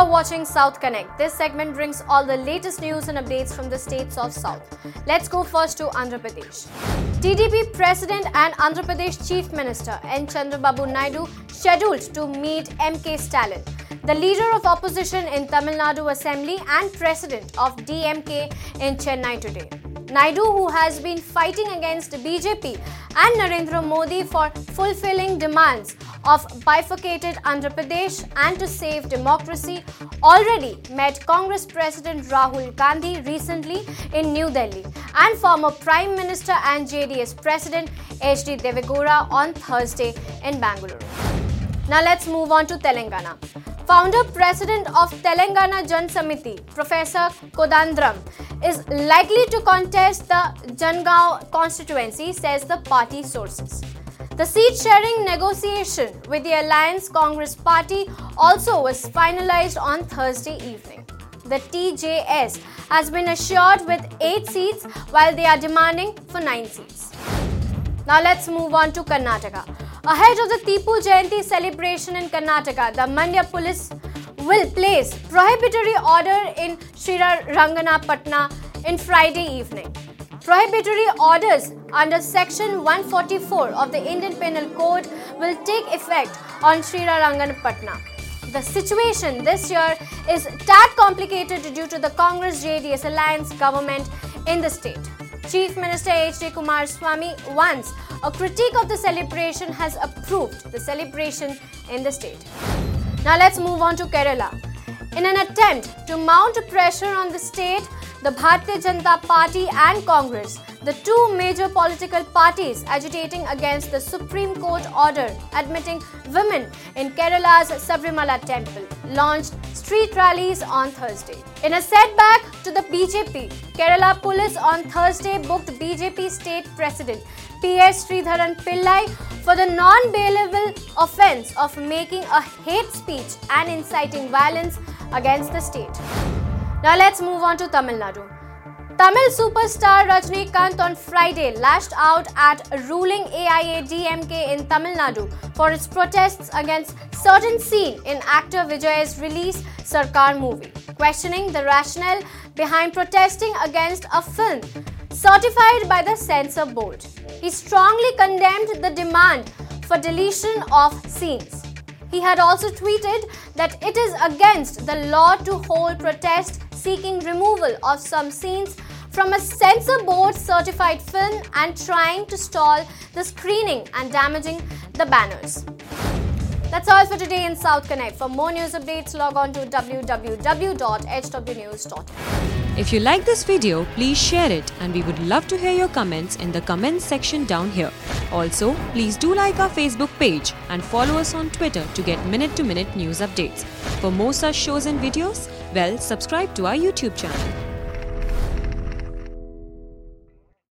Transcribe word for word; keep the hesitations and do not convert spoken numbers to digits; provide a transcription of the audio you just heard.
are watching South Connect. This segment brings all the latest news and updates from the states of South. Let's go first to Andhra Pradesh. T D P President and Andhra Pradesh Chief Minister N. Chandrababu Naidu scheduled to meet M K Stalin, the leader of opposition in Tamil Nadu Assembly and president of D M K in Chennai today. Naidu, who has been fighting against B J P and Narendra Modi for fulfilling demands of bifurcated Andhra Pradesh and to save democracy, already met Congress President Rahul Gandhi recently in New Delhi and former Prime Minister and J D S President H D Devegowda on Thursday in Bangalore. Now let's move on to Telangana. Founder President of Telangana Jan Samiti, Professor Kodandram, is likely to contest the Jangaon constituency, says the party sources. The seat-sharing negotiation with the Alliance Congress Party also was finalized on Thursday evening. The T J S has been assured with eight seats while they are demanding for nine seats. Now let's move on to Karnataka. Ahead of the Tipu Jayanti celebration in Karnataka, the Mandya police will place prohibitory order in Srirangapatna in Friday evening. Prohibitory orders under Section one forty-four of the Indian Penal Code will take effect on Srirangapatna. The situation this year is tad complicated due to the Congress-J D S alliance government in the state. Chief Minister H D Kumaraswamy once a critique of the celebration has approved the celebration in the state. Now let's move on to Kerala. In an attempt to mount pressure on the state, the Bharatiya Janata Party and Congress, the two major political parties agitating against the Supreme Court order admitting women in Kerala's Sabrimala temple, launched street rallies on Thursday. In a setback to the B J P, Kerala police on Thursday booked B J P state president P S Sridharan Pillai for the non-bailable offence of making a hate speech and inciting violence against the state. Now let's move on to Tamil Nadu. Tamil superstar Rajinikanth on Friday lashed out at ruling A I A D M K in Tamil Nadu for its protests against certain scene in actor Vijay's release Sarkar movie, questioning the rationale behind protesting against a film certified by the censor board. He strongly condemned the demand for deletion of scenes. He had also tweeted that it is against the law to hold protest seeking removal of some scenes from a censor board certified film and trying to stall the screening and damaging the banners. That's all for today in South Connect. For more news updates, log on to w w w dot h w news dot in. If you like this video, please share it and we would love to hear your comments in the comments section down here. Also, please do like our Facebook page and follow us on Twitter to get minute-to-minute news updates. For more such shows and videos, well, subscribe to our YouTube channel.